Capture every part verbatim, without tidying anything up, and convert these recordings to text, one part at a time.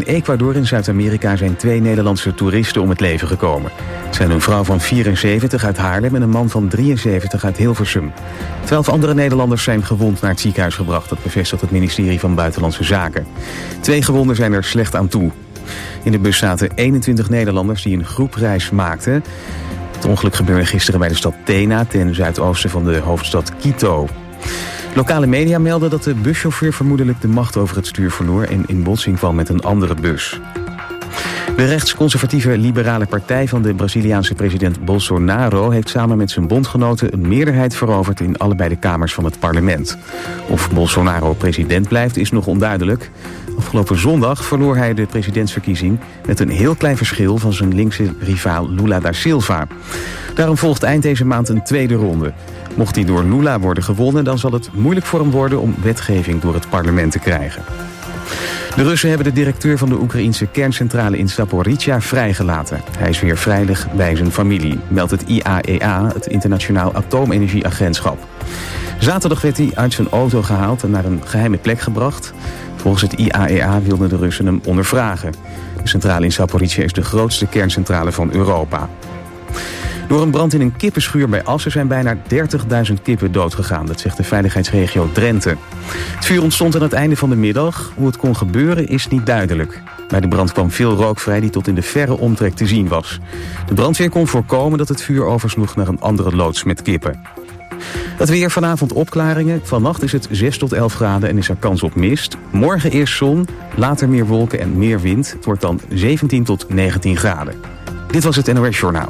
Ecuador in Zuid-Amerika zijn twee Nederlandse toeristen om het leven gekomen. Het zijn een vrouw van vierenzeventig uit Haarlem en een man van drieënzeventig uit Hilversum. Twaalf andere Nederlanders zijn gewond naar het ziekenhuis gebracht. Dat bevestigt het ministerie van Buitenlandse Zaken. Twee gewonden zijn er slecht aan toe. In de bus zaten eenentwintig Nederlanders die een groepreis maakten. Het ongeluk gebeurde gisteren bij de stad Tena, ten zuidoosten van de hoofdstad Quito. Lokale media melden dat de buschauffeur vermoedelijk de macht over het stuur verloor en in botsing kwam met een andere bus. De rechtsconservatieve liberale partij van de Braziliaanse president Bolsonaro heeft samen met zijn bondgenoten een meerderheid veroverd in allebei de kamers van het parlement. Of Bolsonaro president blijft is nog onduidelijk. Afgelopen zondag verloor hij de presidentsverkiezing met een heel klein verschil van zijn linkse rivaal Lula da Silva. Daarom volgt eind deze maand een tweede ronde. Mocht hij door Lula worden gewonnen, dan zal het moeilijk voor hem worden om wetgeving door het parlement te krijgen. De Russen hebben de directeur van de Oekraïense kerncentrale in Zaporizhzhia vrijgelaten. Hij is weer veilig bij zijn familie, meldt het I A E A, het Internationaal Atoomenergieagentschap. Zaterdag werd hij uit zijn auto gehaald en naar een geheime plek gebracht. Volgens het I A E A wilden de Russen hem ondervragen. De centrale in Zaporizhzhia is de grootste kerncentrale van Europa. Door een brand in een kippenschuur bij Assen zijn bijna dertigduizend kippen doodgegaan. Dat zegt de veiligheidsregio Drenthe. Het vuur ontstond aan het einde van de middag. Hoe het kon gebeuren is niet duidelijk. Bij de brand kwam veel rook vrij die tot in de verre omtrek te zien was. De brandweer kon voorkomen dat het vuur oversloeg naar een andere loods met kippen. Het weer, vanavond opklaringen. Vannacht is het zes tot elf graden en is er kans op mist. Morgen eerst zon, later meer wolken en meer wind. Het wordt dan zeventien tot negentien graden. Dit was het N O S Journaal.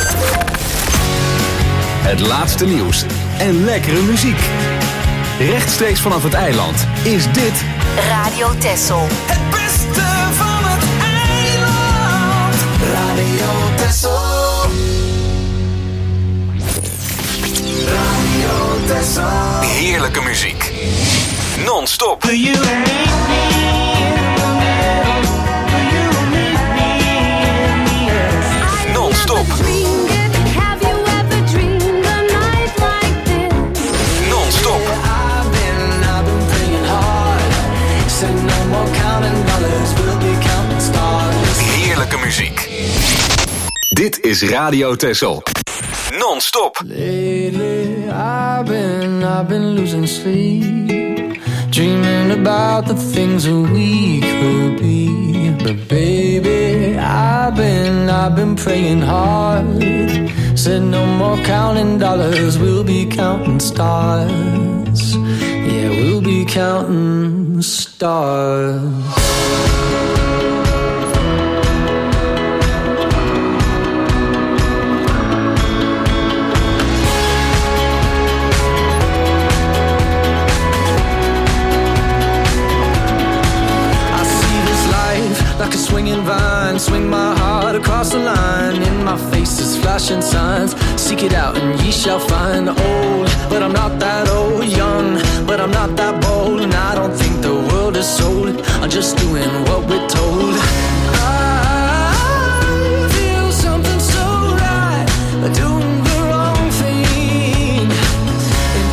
Het laatste nieuws en lekkere muziek. Rechtstreeks vanaf het eiland is dit Radio Texel. Het beste van het eiland. Radio Texel. Radio Texel. heerlijke muziek. Non-stop. Non-stop. Heerlijke muziek. Dit is Radio Texel. Non-stop. Lately I've been, I've been losing sleep, dreaming about the things that we could be. But baby, I've been, I've been praying hard. Said no more counting dollars, we'll be counting stars. Yeah, we'll be counting stars. Like a swinging vine, swing my heart across the line. In my face is flashing signs. Seek it out and ye shall find. Old, but I'm not that old. Young, but I'm not that bold. And I don't think the world is sold. I'm just doing what we're told. I feel something so right, doing the wrong thing. And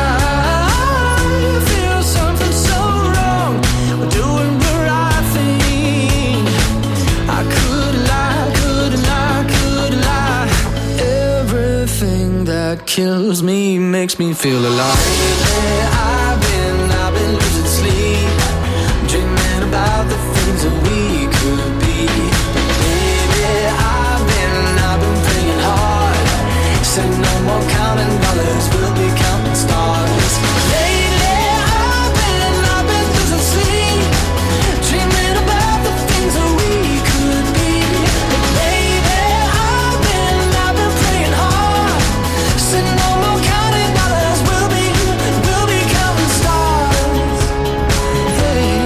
I feel something so wrong, doing the right thing. I could lie, could lie, could lie. Everything that kills me makes me feel alive. Lately I've been, I've been losing sleep, dreaming about the things that we could be. Baby, I've been, I've been praying hard. Said no more counting dollars, we'll be counting stars. Lately I've been, I've been losing sleep, dreaming about the things that we could be. Baby, I've been, I've been praying hard. Said no more counting dollars, we'll be, we'll be counting stars. Hey.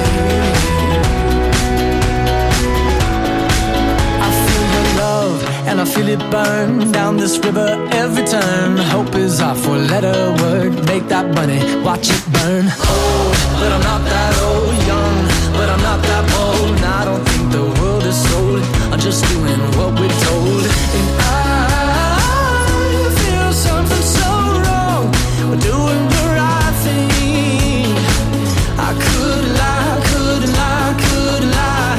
I feel your love and I feel it burn down this river every turn. Hope is our four-letter word. Make that money, watch it burn. Old, but I'm not that old. Young, but I'm not that bold. And I don't think the world is sold. I'm just doing what we're told. And I feel something so wrong. We're doing the right thing. I could lie, could lie, could lie.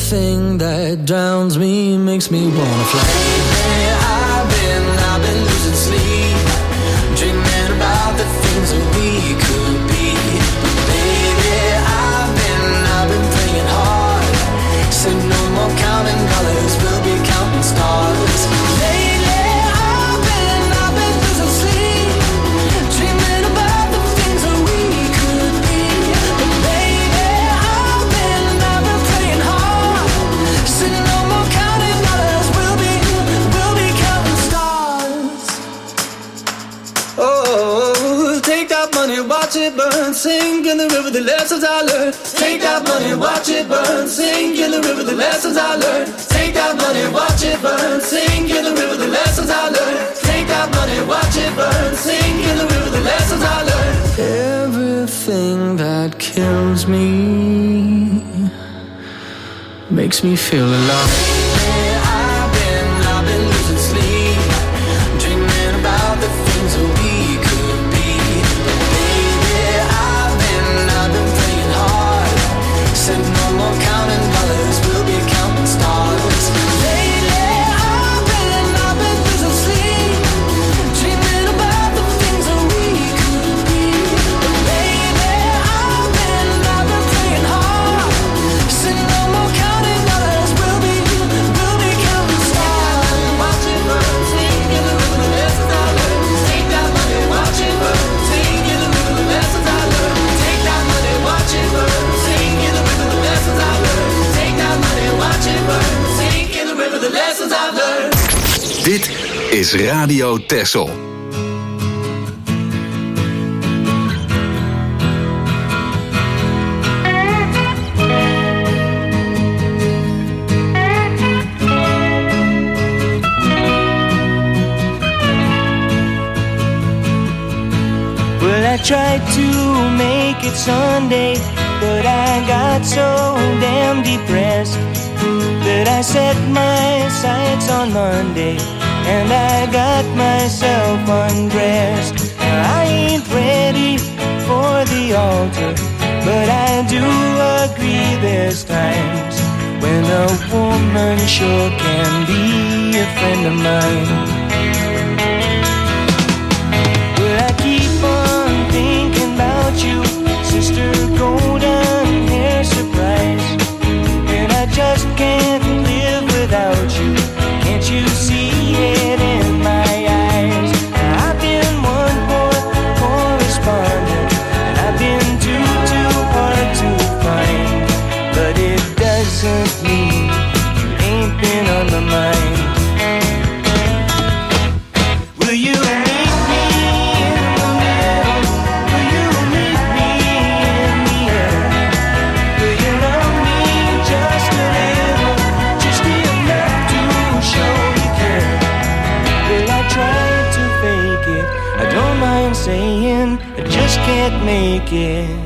Everything that drowns me makes me wanna fly. Lately I've been, I've been losing sleep, dreaming about the things that we could be. Baby, I've been, I've been praying hard, said no more counting dollars, we'll be counting stars. Lately I've been, I've been losing sleep, dreaming about the things that we could be. But baby, I've been, I've been praying hard, said no more counting dollars, we'll be, we'll be counting stars. Oh, take that money, watch it burn, sink in the river, the lessons I learned. Take that money, watch it burn, sink in the river, the lessons I learned. Take that money, watch it burn, sink in the river, the lessons I learned. Take that money, watch it burn, sink in the river, the lessons I learned. Everything that kills me makes me feel alive. I've been, I've been losing sleep, dreaming about the things that we could be. Baby, I've been, I've been praying hard, said no more counting dollars, we'll be counting stars. Lately, I've been, I've been losing sleep, dreaming about the things that we could be. Baby, I've been, I've been praying hard, said no more counting dollars, we'll be, we'll be counting stars. Watch it burn, sing in the river, the lessons I learned. Take that money, watch it burn, sing in the river, the lessons I learned. Take that money, watch it burn, sing in the river, the lessons I learned. Take that money, watch it burn, sing in the river, the lessons I've learned. Dit is Radio Texel. Well, I tried to make it Sunday, but I got so damn depressed that I set my sights on Monday, and I got myself undressed. I ain't ready for the altar, but I do agree there's times when a woman sure can be a friend of mine. Well, I keep on thinking about you, Sister Golden Hair Surprise, and I just can't live without you. Can't you see it in my eyes? I've been one poor correspondent, and I've been too, too hard to find, but it doesn't mean you ain't been on my mind. Will you meet me in the middle? Will you meet me in the air? Will you love me just a little, just enough to show you care? Will I try to fake it? I don't mind saying I just can't make it.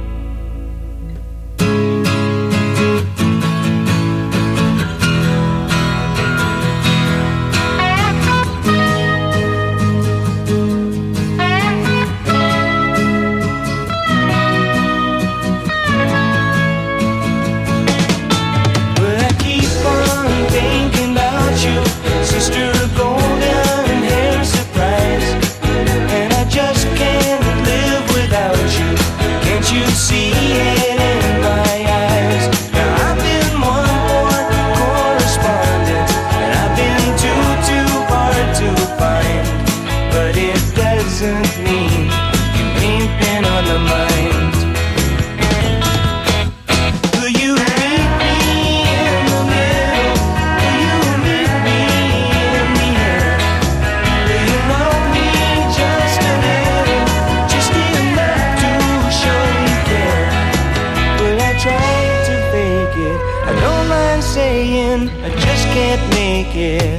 Well, I keep on thinking about you, Sister Golden Hair Surprise, and I just can't live without you. Can't you see it in my eyes? Now I've been one more correspondent, and I've been too, too hard to find, but it doesn't mean you ain't been on my mind. Will you meet me in the middle? Will you meet me in the air? Will you love me just a little, just enough to show you care? Will I try to fake it? I don't mind saying I just can't make it.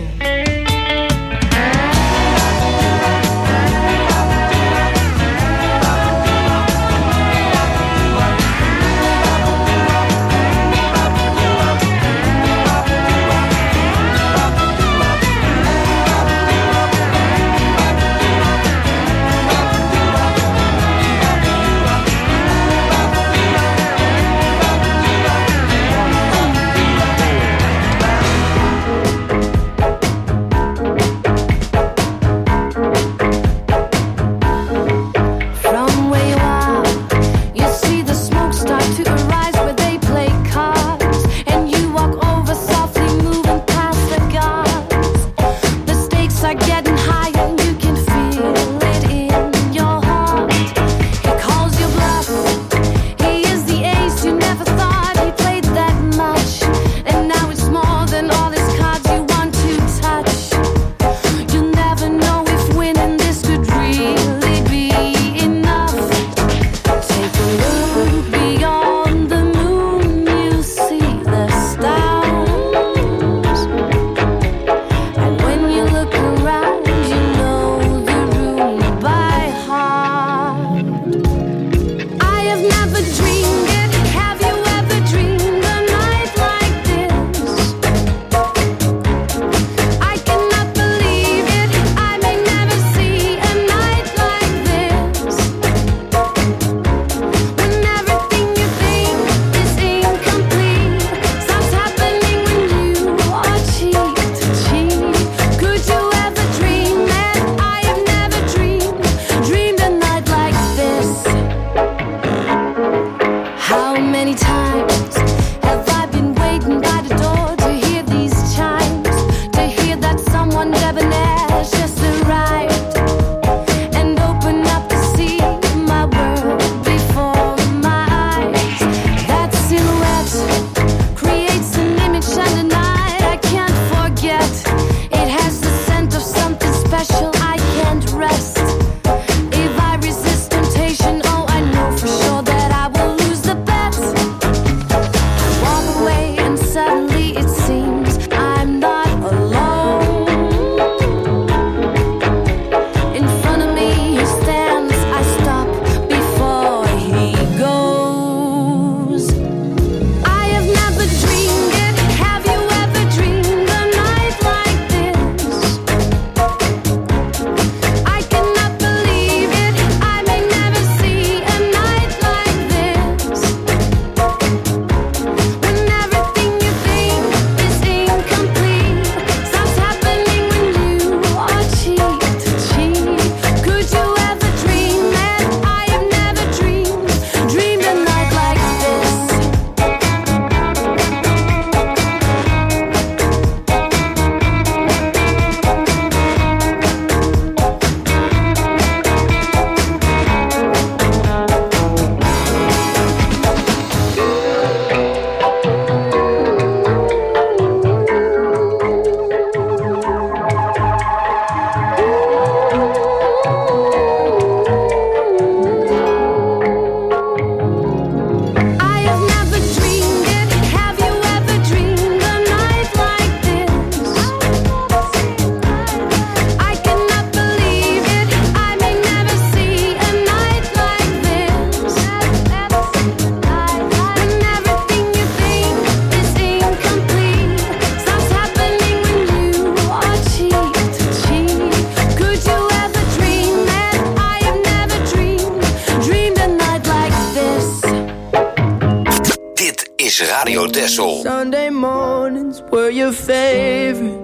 Radio Texel. Sunday mornings were your favorite.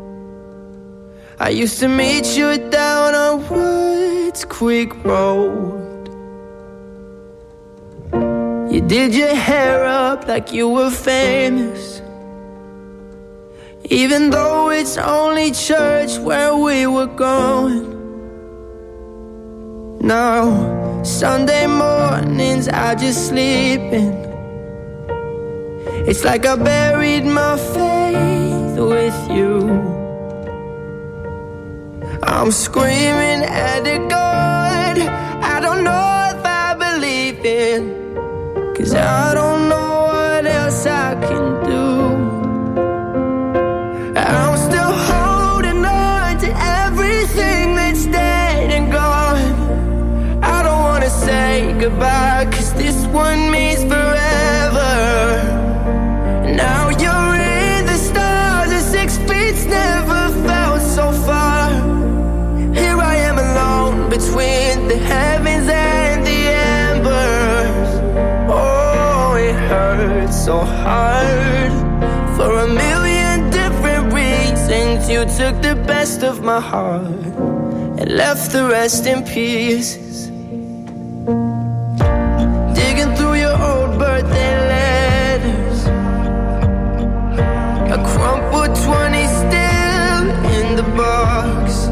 I used to meet you down on Woods Creek Road. You did your hair up like you were famous, even though it's only church where we were going. Now, Sunday mornings I just sleep in. It's like I buried my faith with you. I'm screaming at the God I don't know if I believe in, 'cause I don't know what else I can do. I'm still holding on to everything that's dead and gone. I don't wanna say goodbye, 'cause this one means forever. Now you're in the stars, and six feet's never felt so far. Here I am alone between the heavens and the embers. Oh, it hurts so hard. For a million different reasons, you took the best of my heart and left the rest in pieces. Digging through your old birthday letters, a crumpled twenty still in the box.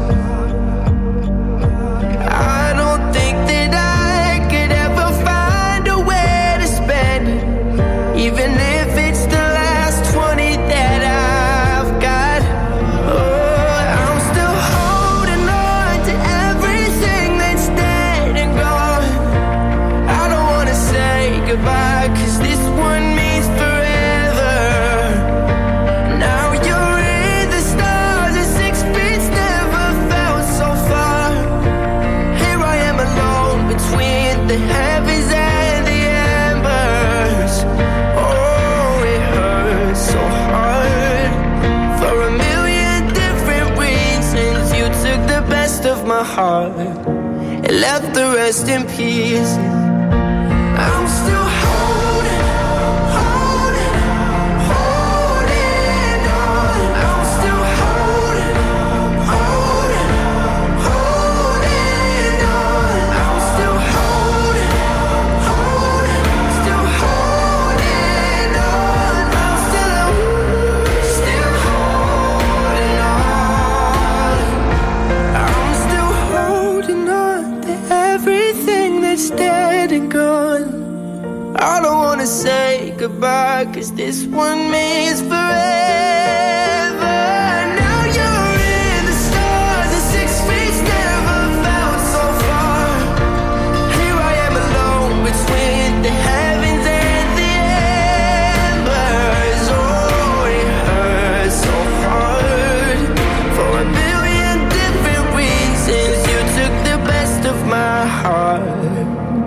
I don't think that I could ever find a way to spend it, even if it's the last twenty that I've got. Oh, I'm still holding on to everything that's dead and gone. I don't wanna say goodbye, 'cause this one means forever. Now you're in the stars, and six feet's never felt so far. Here I am alone between the heavens and the embers. Oh, it hurts so hard. For a million different reasons, you took the best of my heart and left the rest in pieces. I'm still holding, holding, holding on. I'm still holding, holding, holding on. I'm still holding, holding, still holding on. I'm still, still holding on. I'm still holding on to everything that's dead and gone. I don't wanna say goodbye, 'cause this one means forever. Now you're in the stars, and six feet's never felt so far. Here I am alone between the heavens and the embers. Oh, it hurts so hard. For a million different reasons, you took the best of my heart,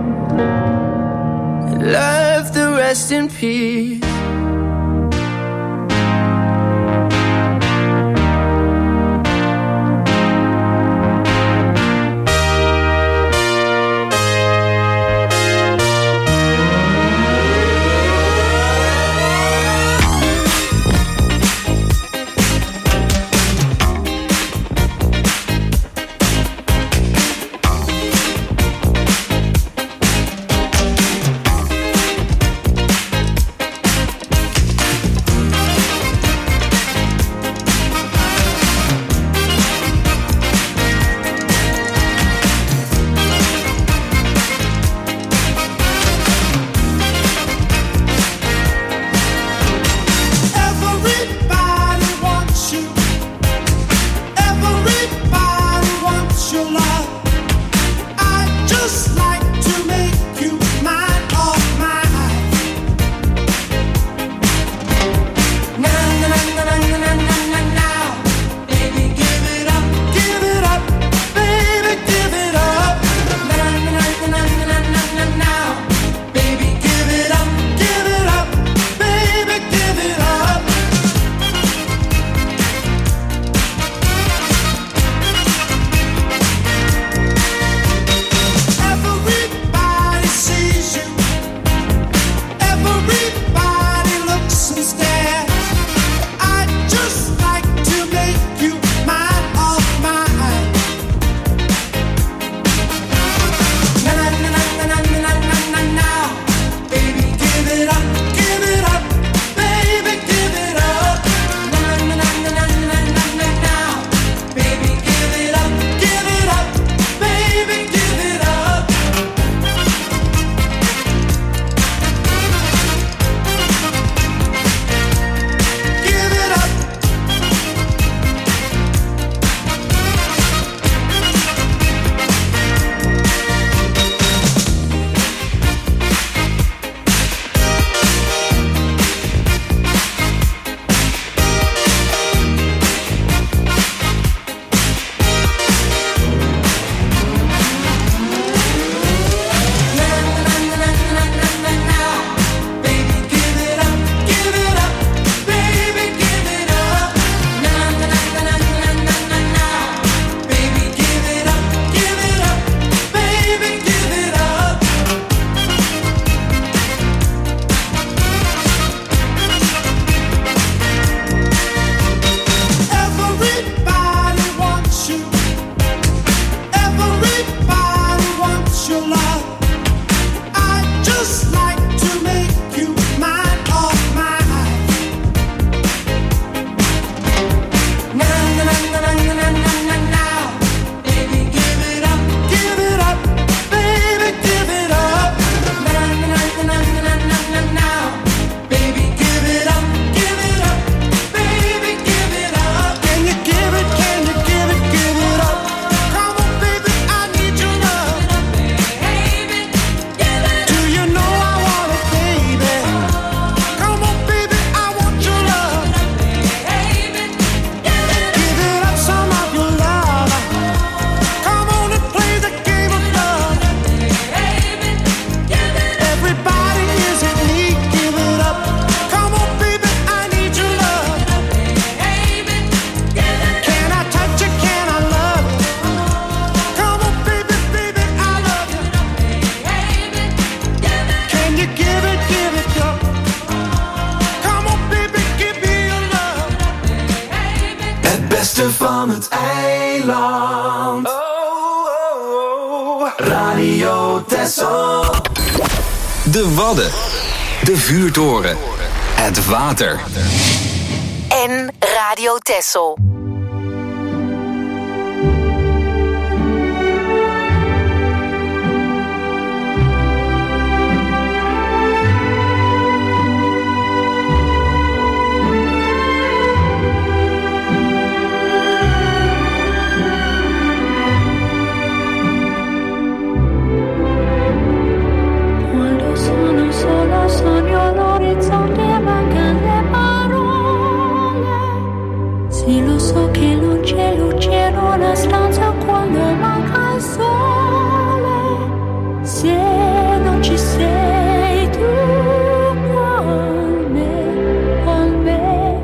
left the rest in peace. beste van het eiland. Oh, oh, oh. Radio Texel. De Wadden. De vuurtoren. Het water. En Radio Texel. Sogno l'orizzonte, mancano le parole. Sì, lo so che non c'è luce in una stanza quando manca il sole. Se non ci sei tu con me, con me,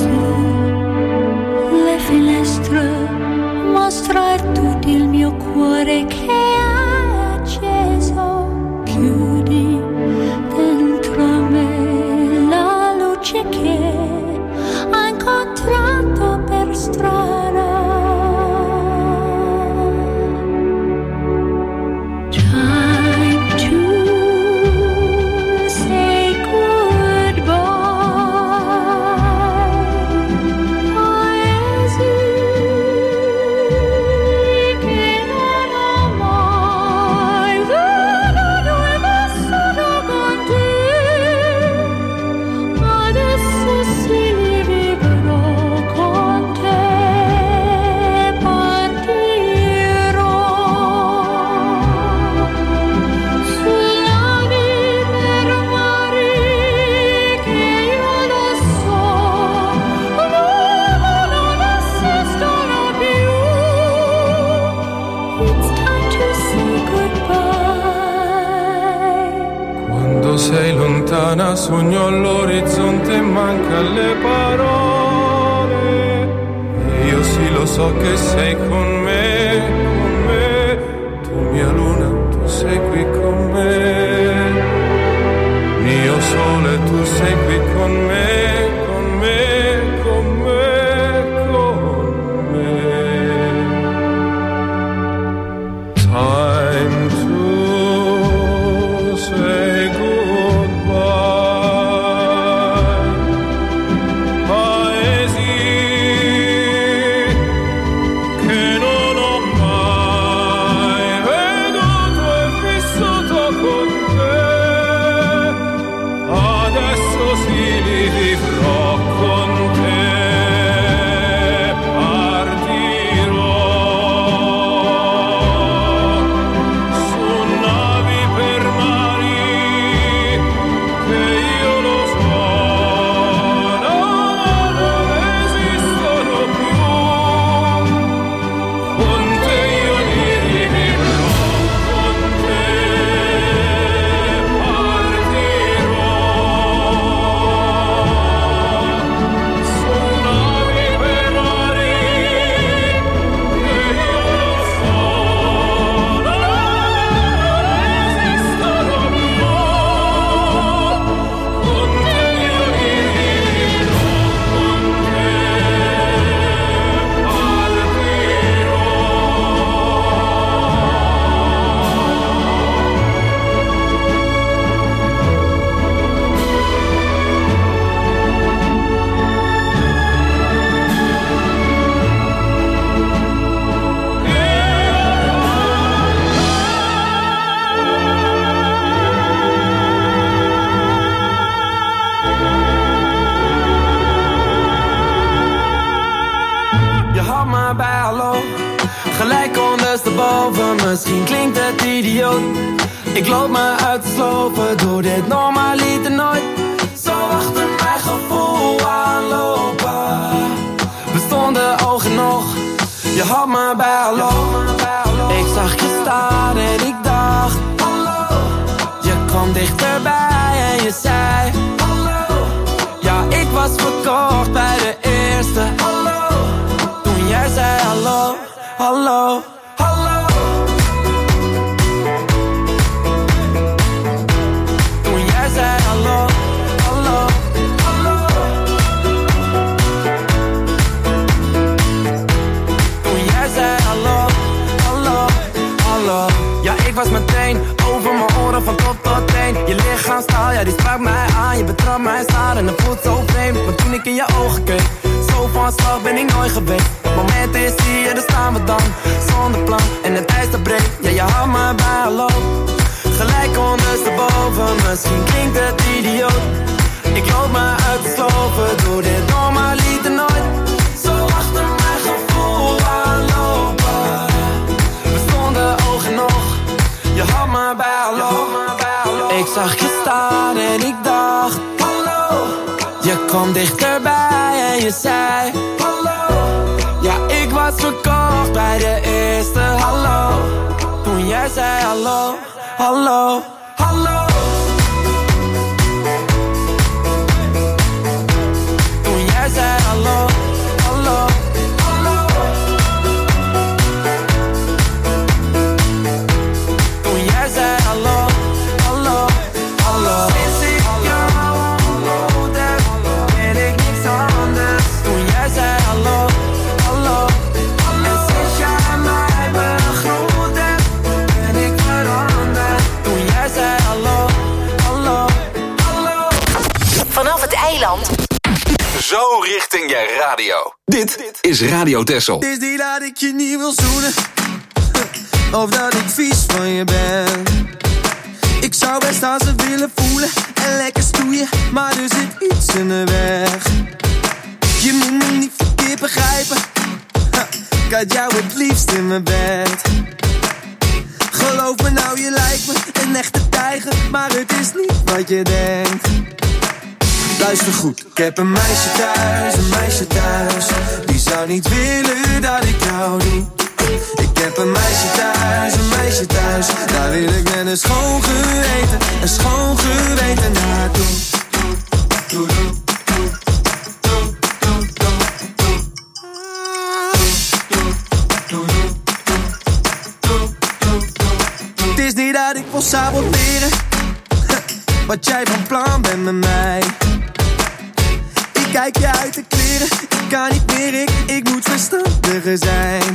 su le finestre mostrar tutto il mio cuore che è acceso. Chiudi dentro me la luce che ho incontrato per strada. Time to say goodbye. Paesi che non ho mai veduto e vissuto con te. Adesso sì vivrò con te, partirò su navi per mari che io lo so, non esistono più. It's time to say goodbye. Quando sei lontana sogno all'orizzonte e manca le parole. E io sì lo so che sei con me, con me. Tu mia luna, tu sei qui con me. Mio sole, tu sei qui con me, con me, con me, con me. Time to say goodbye. Paesi che non ho mai veduto e vissuto con te. Adesso sì li vivrò con te. Partirò su navi per mari che io lo so, no, no, non esistono più. Con te io li vivrò, con te partirò su navi per mari che io lo so, no, non esistono più. Con te io li vivrò, con te partirò. Je had me bij hallo, gelijk ondersteboven. Misschien klinkt het idioot. Ik loop me uit te slopen, doe dit normaliter nooit. Zo achter mijn gevoel aanlopen. We stonden oog in oog, je had me bij hallo. Ik zag je staan en ik dacht hallo. Je kwam dichterbij en je zei hallo. Ja, ik was verkocht bij de eerste hallo. Toen jij zei hallo, hallo, hallo. Toen jij zei hallo, hallo, hallo. op mij staat en het voelt zo vreemd. Maar toen ik in je ogen keek, zo van slag ben ik nooit geweest. Het moment is hier, daar staan we dan, zonder plan en het ijs dat breekt. Ja, je houdt me bij hallo, gelijk ondersteboven. Misschien klinkt het idioot, ik loop me uit te sloven. Doe dit normaliter nooit, zo achter mijn gevoel aanlopen. We stonden oog in oog, je had me bij hallo. Ik zag je staan en ik dacht hallo. Je kwam dichterbij en je zei hallo. Ja, ik was verkocht bij de eerste hallo. Toen jij zei hallo, hallo, hallo. Toen jij zei hallo, hallo, hallo. Toen jij zei hallo, hallo, hallo. Sinds ik jou ontmoet heb, weet ik niks anders. Toen jij zei hallo, hallo, hallo. En sinds jij mij begroet hebt, ben ik veranderd. Toen jij zei hallo, hallo, hallo. Vanaf het eiland. Zo richting je radio. Dit is Radio Texel. Het is niet dat ik je niet wil zoenen, of dat ik vies van je ben. Ik zou best aan ze willen voelen en lekker stoeien, maar er zit iets in de weg. Je moet me niet verkeerd begrijpen, ha, ik had jou het liefst in mijn bed. Geloof me nou, je lijkt me een echte tijger, maar het is niet wat je denkt. Luister goed, ik heb een meisje thuis, een meisje thuis. Die zou niet willen dat ik jou doe. Ik heb een meisje thuis, een meisje thuis. Daar wil ik met een schoon geweten, een schoon geweten naartoe. Doe, doe, doe, doe, doe, doe, doe. Het is niet dat ik wil saboteren wat jij van plan bent met mij. Ik kijk je uit de kleren, ik kan niet meer, ik, ik moet verstandiger zijn.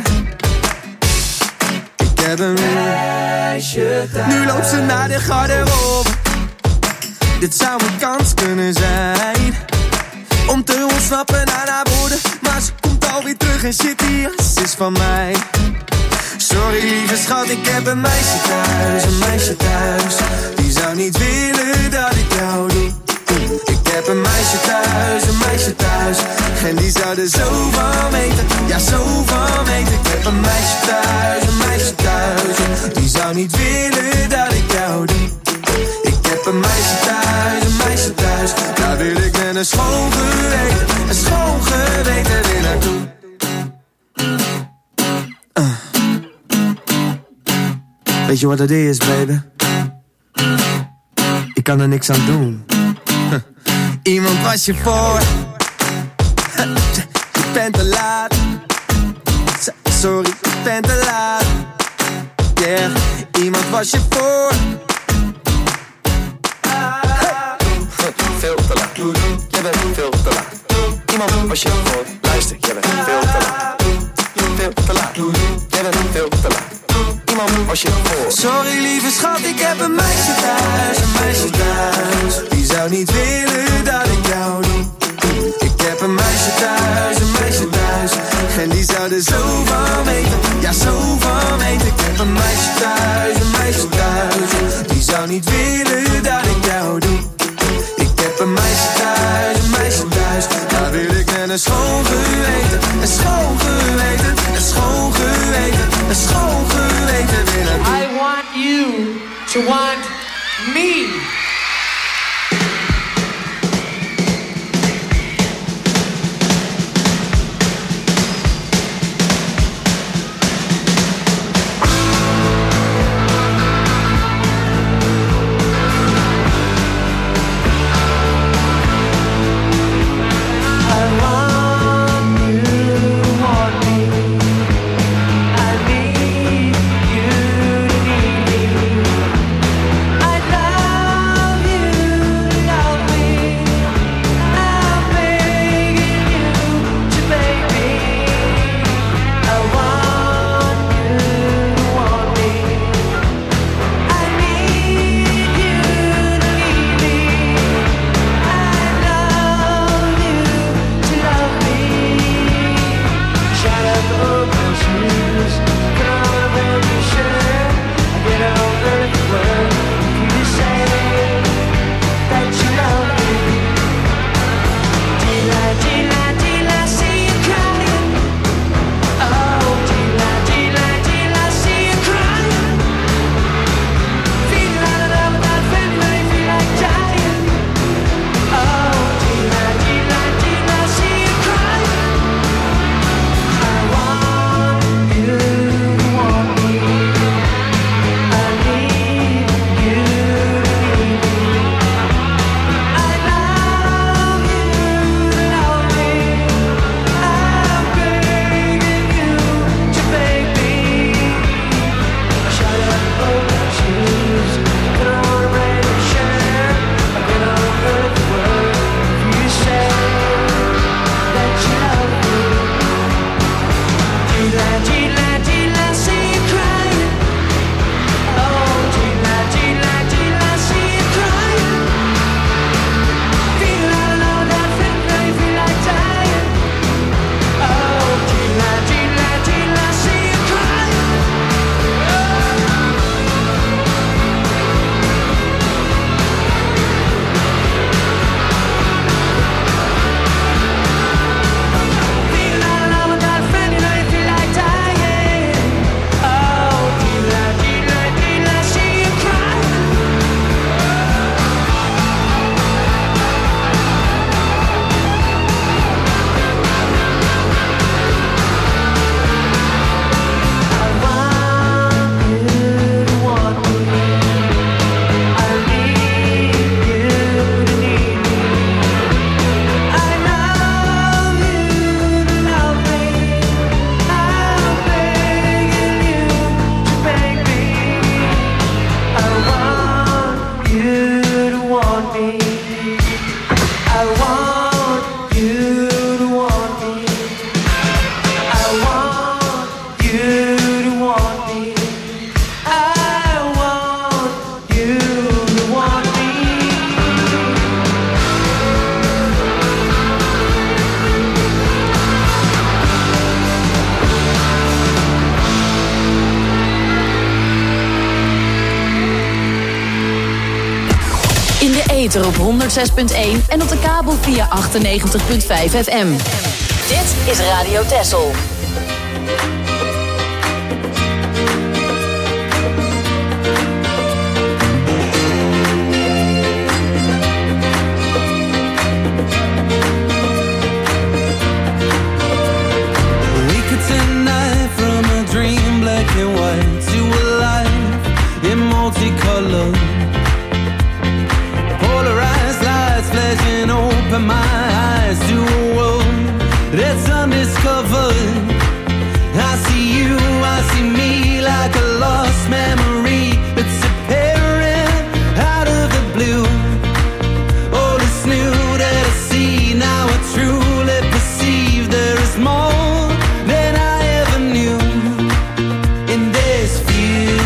Ik heb een meisje thuis. Nu loopt ze naar de garderobe. Dit zou een kans kunnen zijn om te ontsnappen aan haar woorden, maar ze komt alweer terug en shit, die jas is van mij. Sorry lieve schat, ik heb een meisje thuis, een meisje thuis. Die zou niet willen dat ik jou doe. Ik heb een meisje thuis, een meisje thuis. En die zou er zo van weten, ja zo van weten. Ik heb een meisje thuis, een meisje thuis. Die zou niet willen dat ik jou doe. Ik heb een meisje thuis, een meisje thuis. Daar wil ik met een schoon geweten, een schoon geweten weer naartoe. Uh. Weet je wat het is, baby? Ik kan er niks aan doen. Huh. Iemand was je voor. Huh. Je bent te laat. Sorry, je bent te laat. Yeah, iemand was je voor. Veel te laat. Jij bent veel te laat. Iemand was je voor. Luister, jij bent veel te laat. Veel te laat. Jij bent veel te laat. Was je voor. Sorry lieve schat, ik heb een meisje thuis, een meisje thuis. Die zou niet willen dat ik jou doe. Ik heb een meisje thuis, een meisje thuis. En die zou er zo van weten, ja zo van weten. Ik heb een meisje thuis, een meisje thuis. Die zou niet willen dat ik jou doe. Ik heb een meisje thuis, een meisje thuis. Daar wil ik met een schoon geweten, een schoon geweten, een schoon geweten, een schoon geweten weer naartoe. I want you to want me. I love ether op honderd zes punt één en op de kabel via achtennegentig punt vijf F M. Dit is Radio Texel. Multicolor, polarized lights flashing open my eyes to a world that's undiscovered. I see you, I see me like a lost memory that's appearing out of the blue. All is new that I see, now I truly perceive there is more than I ever knew in this view.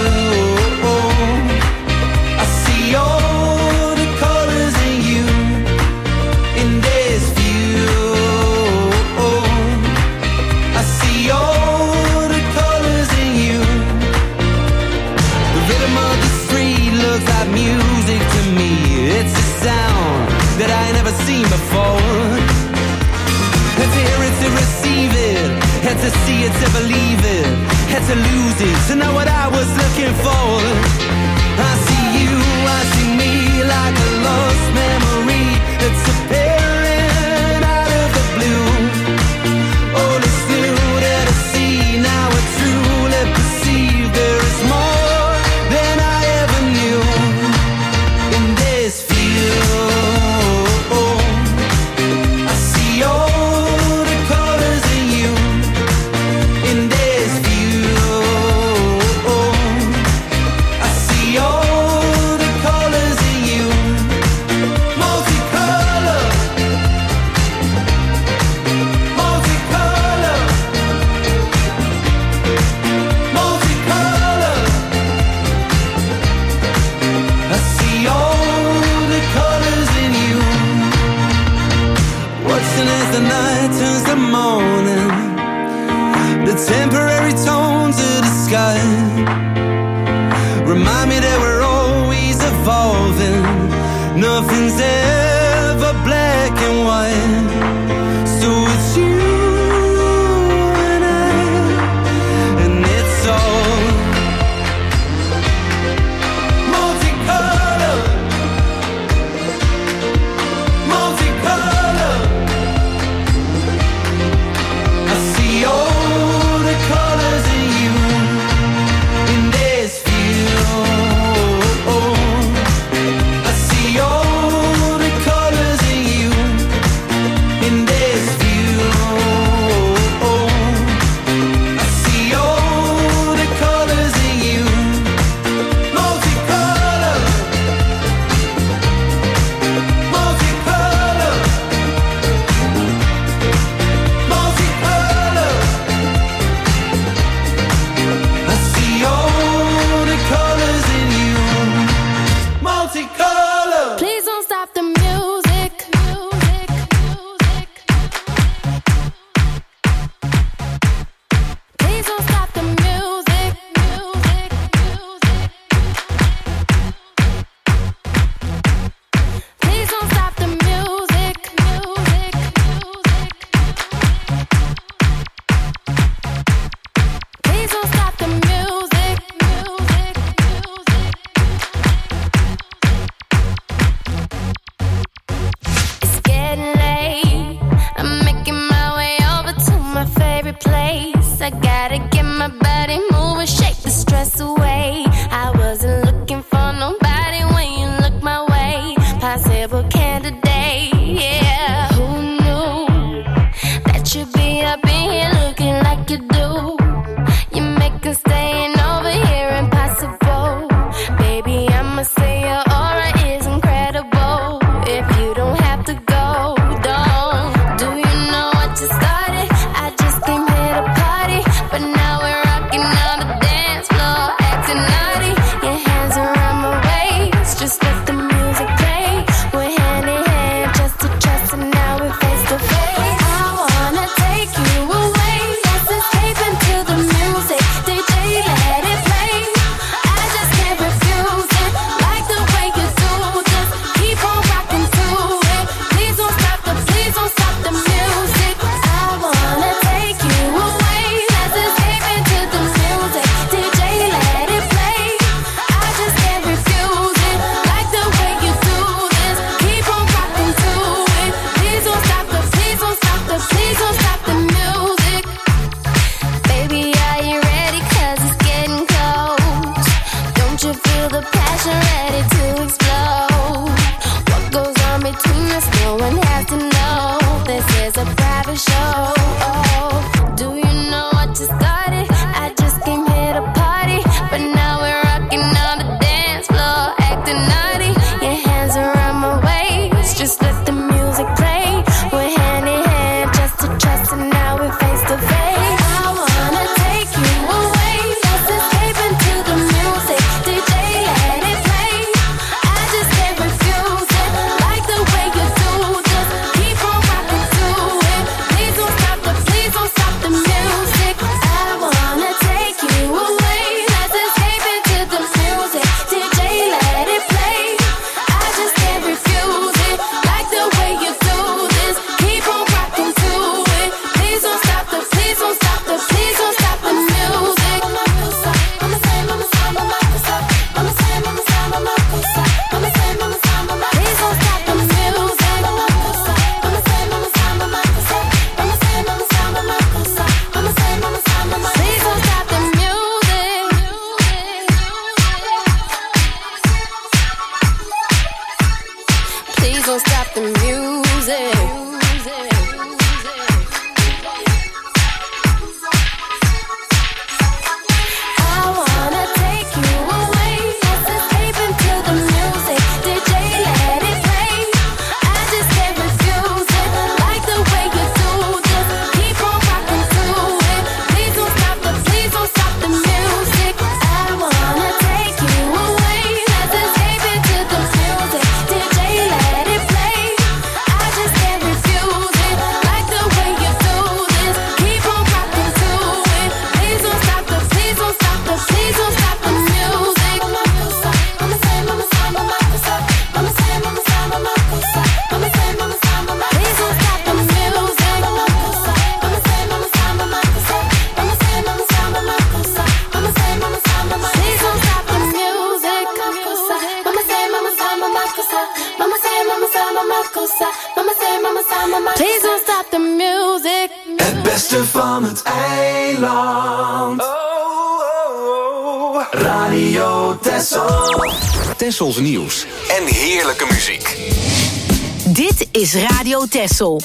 That I never seen before. Had to hear it to receive it, had to see it to believe it, had to lose it to know what I was looking for. I see you, I see me like a lost memory that's appearing out of the blue. All is new that I see, now I truly perceive there is more than I ever knew in this field. Temporary tones of the sky remind me that we're always evolving. Nothing's ever black and white. So it's you and I, and it's all multicolor, multicolor. I see all colors in you in this view. I see all the colors in you in this view. I see all the colors in you. Multicolor, multicolor, multicolor. I see all the colors in you. Multicolor. Please don't stop the music. Music, music. Please don't stop the music. Music, music. Please don't stop the music. Music, music. Please don't stop the music. Music, music. It's getting late. I'm making my way over to my favorite place. I gotta get my body moving, shake the stress away. I wasn't looking for nobody when you look my way. Possible candidate, yeah. Who knew that you'd be up in here looking like you do? You make us staying over here impossible. Baby, I'ma say your aura is incredible. If you don't have to go, don't. Do you know what you started? I just came here to party, but now there's a private show. Oh, do you know what just started? I just came here to party, but now we're rocking on the dance floor, acting naughty. Your hands around my waist, just let the music play. We're hand in hand, just to trust, and now we're face to face. I wanna take you away, let's escape into the music. D J, let it play. I just can't refuse it, like the way you do this. Keep on rocking to it. Please don't stop the, please don't stop the music. I wanna take you away, let's escape into the music. D J, let it play. I just can't refuse it, like the way you do this. Keep on rocking to it. Please don't stop the, please don't stop the, please don't stop the music. Mama say, mama say, mama say, mama say, mama say, mama say, mama say, mama say, mama say, please don't stop the music. Mama say, mama say, mama say, mama say, mama say, mama say, mama say, mama say, mama say, please don't stop the music. Please don't stop the music. I wanna take you away, let's escape into the music. D J, let it play. I just can't refuse it, like the way you do this. Keep on rocking to it. Please don't stop the, please don't stop the music. I wanna take you away, let's escape into the music. D J, let it play. I just can't refuse it, like the way you do this. Keep on rocking to it. Please don't stop the, please don't stop the, please don't stop the music. Mama say, mama say, mama say, mama say, mama say, mama say, mama say, mama say, mama say, please don't stop the music. Mama say, mama say, mama say, mama say, mama say, mama say, mama say, mama say, mama say, please don't stop the music. Mama say, mama say, mama say, mama say, mama say, mama say, mama say, mama say, mama say, please don't stop the music. Het beste van het eiland. Radio Texel. Tessels nieuws en heerlijke muziek. Dit is Radio Texel.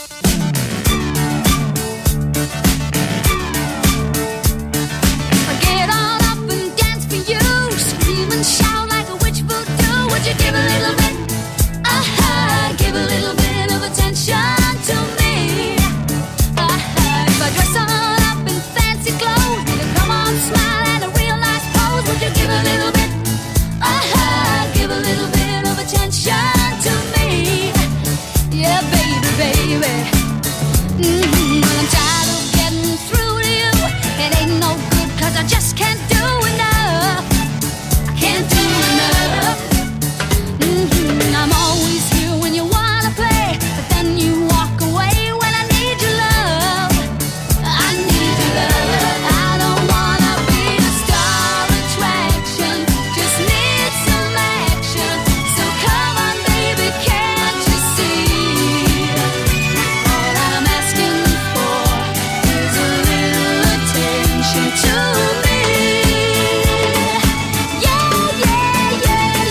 Get on up and dance for you. Scream and shout like a witch would do. Would you give a little bit? Uh-huh. Give a little bit of attention to me. Uh-huh. If I dress all up in fancy clothes, with a come on smile and a real nice pose, would you give a little bit? Uh-huh. Give a little bit of attention to me. Yeah, baby, baby. Mm-hmm. Well, I'm tired of getting through to you. It ain't no good, cause I just can't do enough. I can't do enough. Mm-hmm. I'm always here when you wanna play, but then you walk away when I need your love. I need your love. I don't wanna be the star attraction, just need some action. So come on, baby, can't you see? All I'm asking for is a little attention to me. Yeah, yeah, yeah.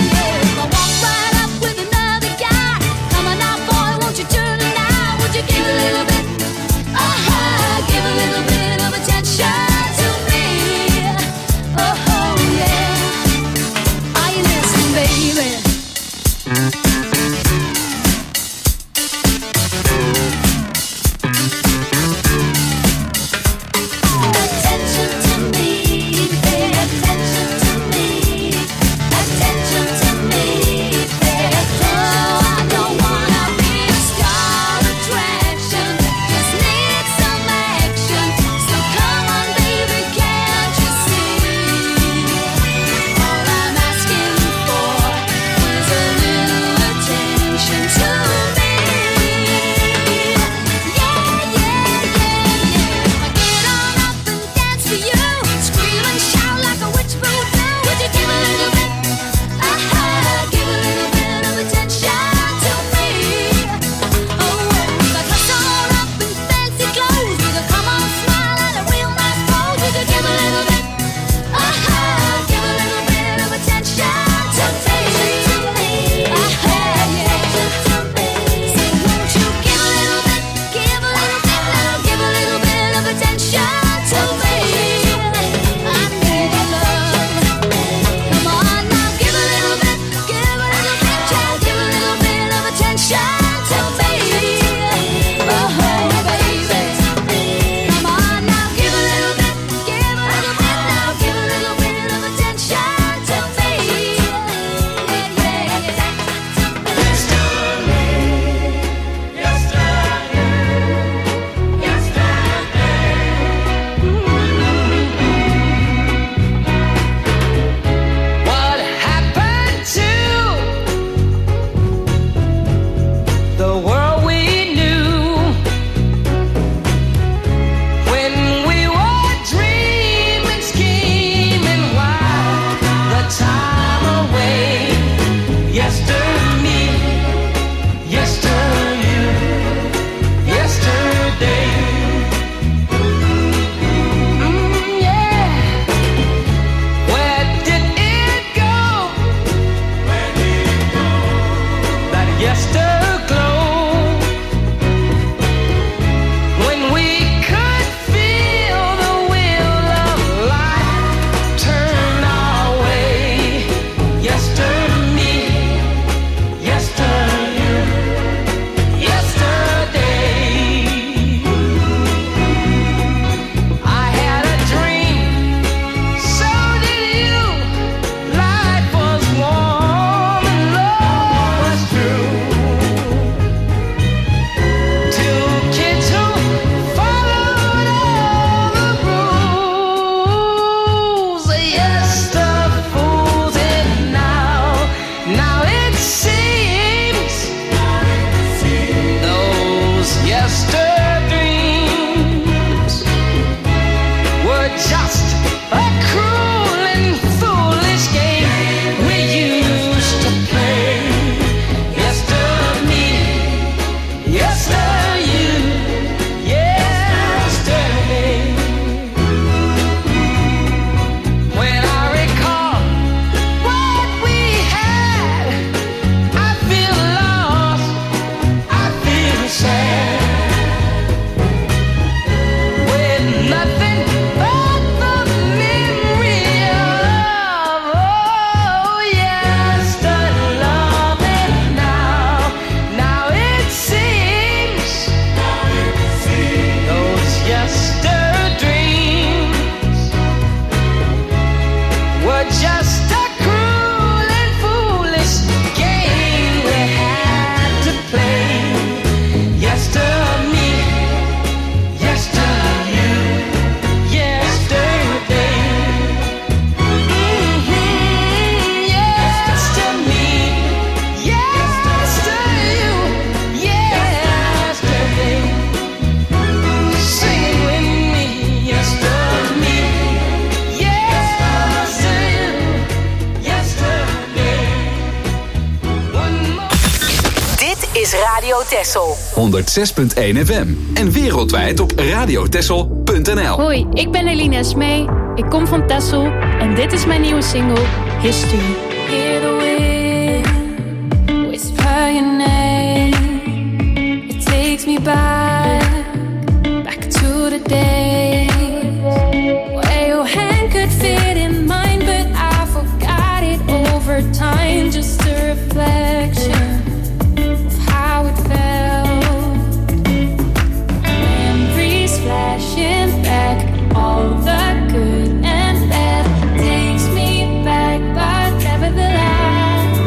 Texel. honderdzes punt één F M. En wereldwijd op radiotexel punt n l. Hoi, ik ben Eline Esmee. Ik kom van Texel en dit is mijn nieuwe single History. Hear the wind, whisper your name. It takes me back, back to the days where your hand could fit in mine, but I forgot it over time. Just a reflection of how it felt. Memories flashing back, all the good and bad takes me back, but nevertheless,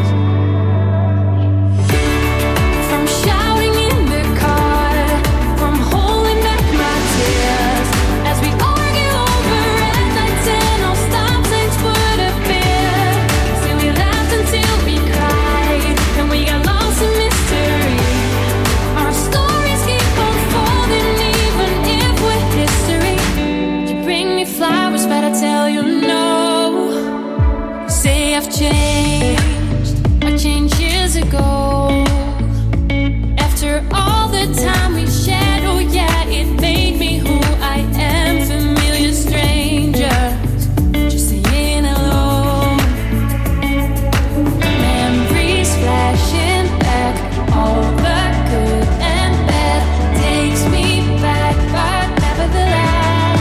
from shouting in the car, from holding back my tears, as we argue over red lights and all stop signs would appear. Still we laughed until we cried, and we got lost in mystery. Our stories keep unfolding, even if we're history. You bring me flowers, but I tell you no. You say I've changed, I changed years ago. After all the time we shared, oh yeah, it made me who I am. Familiar strangers, just saying hello. Memories flashing back, all the good and bad takes me back, but nevertheless,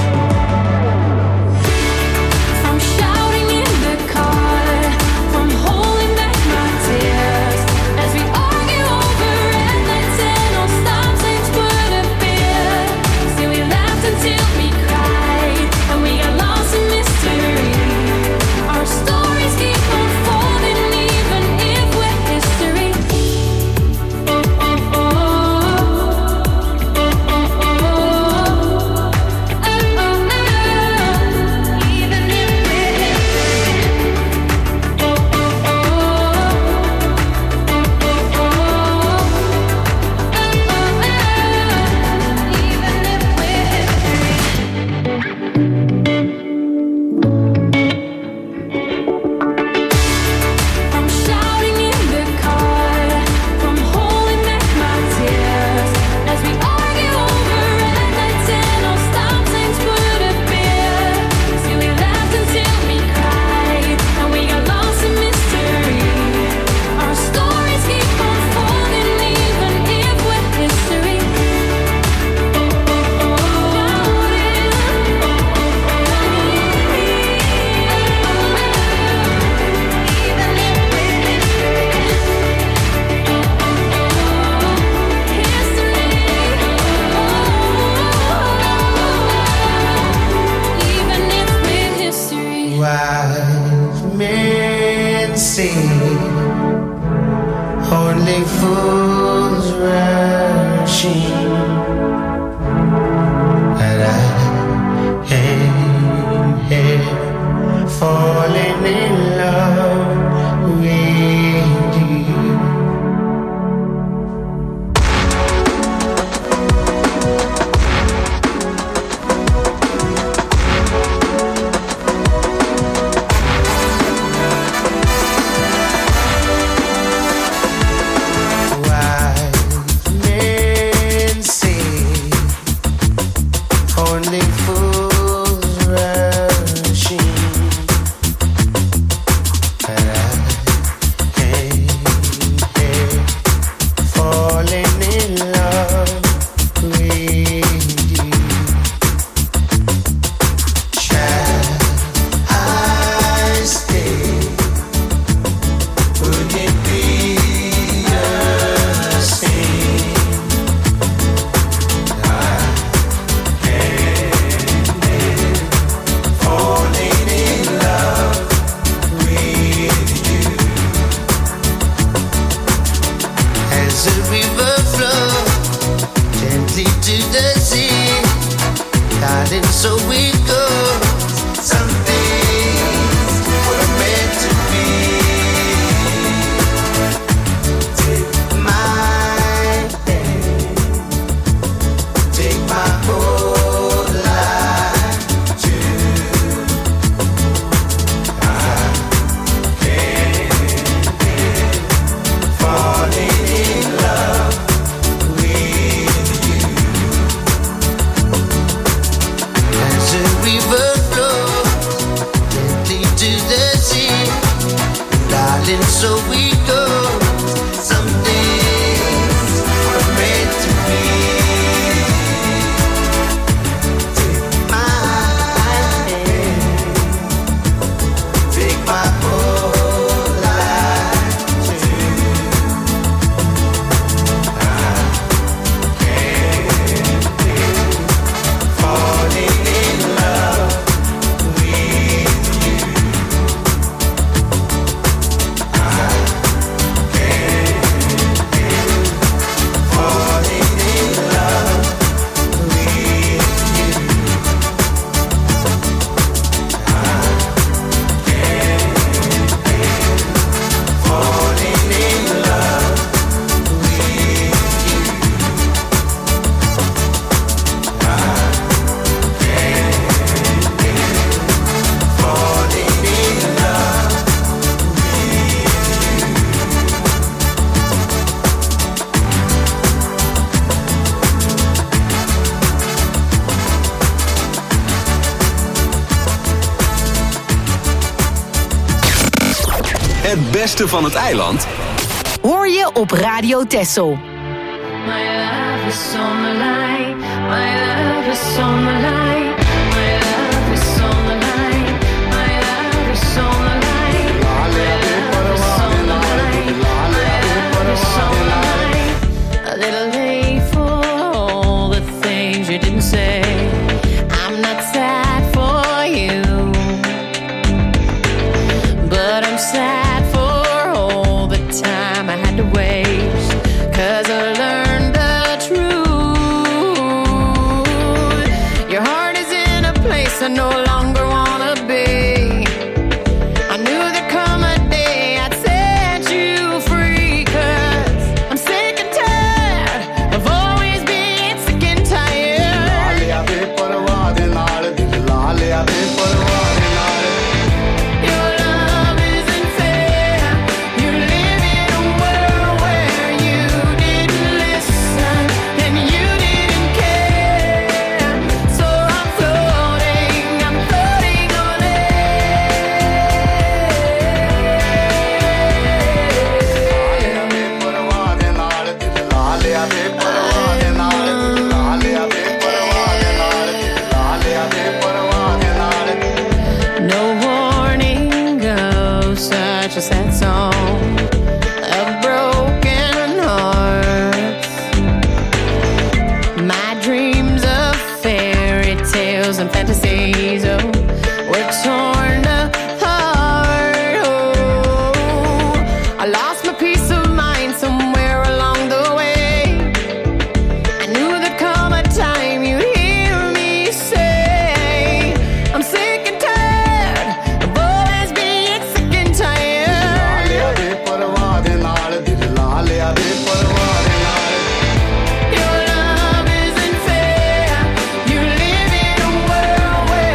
from shouting in the car, from holding back my tears, as we argue over red lights and all stop signs would appear. Still we laughed until we cried, and we got lost in mystery. Our stories keep unfolding, even if we're history. Oh, oh, oh. Oh, oh, oh. Oh, oh, oh. Even if we're history. Oh, oh, oh. Oh, oh, oh. Even if we're history. From shouting in the car, from holding back my tears, as we argue over red lights and all stop signs would appear. Still we laughed until we cried, and we got lost in mystery. Our stories keep unfolding, even if we're history. Oh, oh, oh. Even if we're history. Even if we're history. Wise men say only fools rushing, and I am here falling in love with you. Wise men say only fools rushing, and I am here falling in love with you. Shall I stay? Would it be the same? I am here falling in love with you. As a river flows gently to the sea, darling, so it goes. Some things were meant to be. Take my hand, take my whole life too. I can't falling in love so we go. Some days are meant to be. Take my hand, take my whole life too. I can't help falling in love with you. I can't help falling in love with you. I can't help falling in love with you. I can't help falling in love Het beste van het eiland Hoor je op Radio Texel. My love is on the line. My love is on the line. My love is on the line. My love is on the line. My love is on the line. My love is on the line. A little late for all the things you didn't say. I'm not sad for you, but I'm sad for all the time I had to waste. 'Cause I learned the truth. Your heart is in a place I no longer wanna be. I knew there'd come a day I'd set you free. 'Cause I'm sick and tired of always being sick and tired. Your love isn't fair. You live in a world where you didn't listen and you didn't care. So I'm floating, I'm floating on no warning goes such a sad song of broken hearts. My dreams of fairy tales and fantasies, oh, were torn apart. Oh, I lost my peace of mind somewhere along the way. I knew there'd come a time you'd hear me say, I'm sick and tired of always being sick and tired. Your love isn't fair. You live in a world where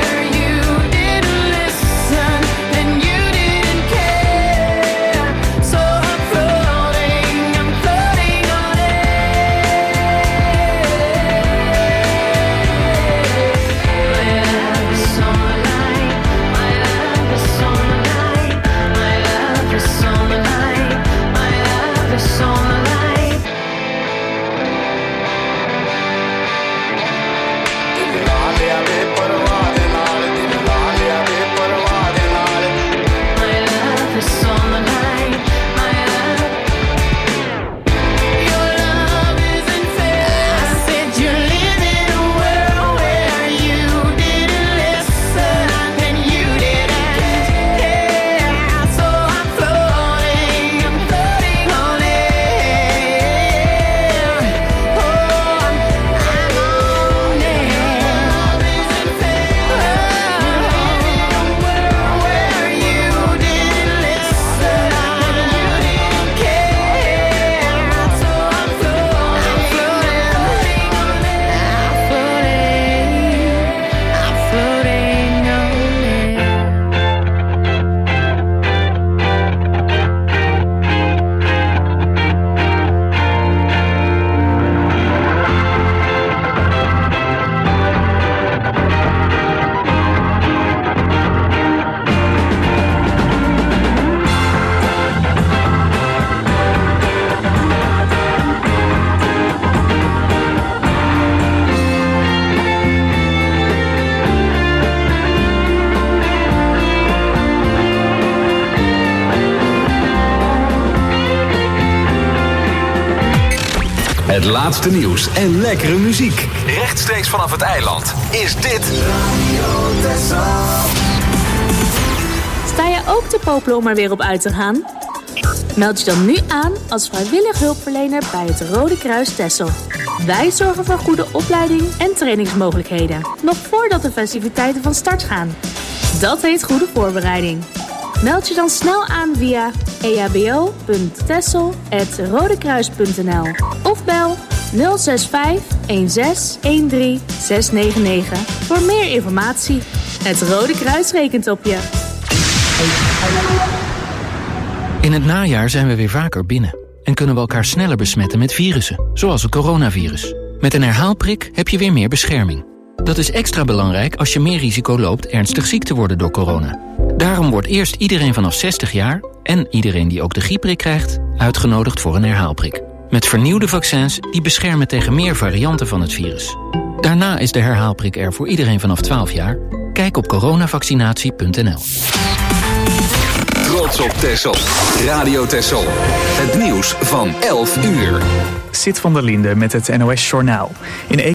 Het laatste nieuws en lekkere muziek. Rechtstreeks vanaf het eiland is dit Radio Texel. Sta je ook te popelen om er weer op uit te gaan? Meld je dan nu aan als vrijwillig hulpverlener bij het Rode Kruis Texel. Wij zorgen voor goede opleiding en trainingsmogelijkheden, nog voordat de festiviteiten van start gaan. Dat heet goede voorbereiding. Meld je dan snel aan via e h b o punt texel apenstaartje rodekruis punt n l of bel nul zes vijf een zes een drie zes negen negen voor meer informatie. Het Rode Kruis rekent op je. In het najaar zijn we weer vaker binnen en kunnen we elkaar sneller besmetten met virussen, zoals het coronavirus. Met een herhaalprik heb je weer meer bescherming. Dat is extra belangrijk als je meer risico loopt ernstig ziek te worden door corona. Daarom wordt eerst iedereen vanaf zestig jaar en iedereen die ook de griepprik krijgt uitgenodigd voor een herhaalprik. Met vernieuwde vaccins die beschermen tegen meer varianten van het virus. Daarna is de herhaalprik er voor iedereen vanaf twaalf jaar. Kijk op coronavaccinatie punt n l. Trots op Texel. Radio Texel. Het nieuws van elf uur. Sid van der Linde met het N O S Journaal. In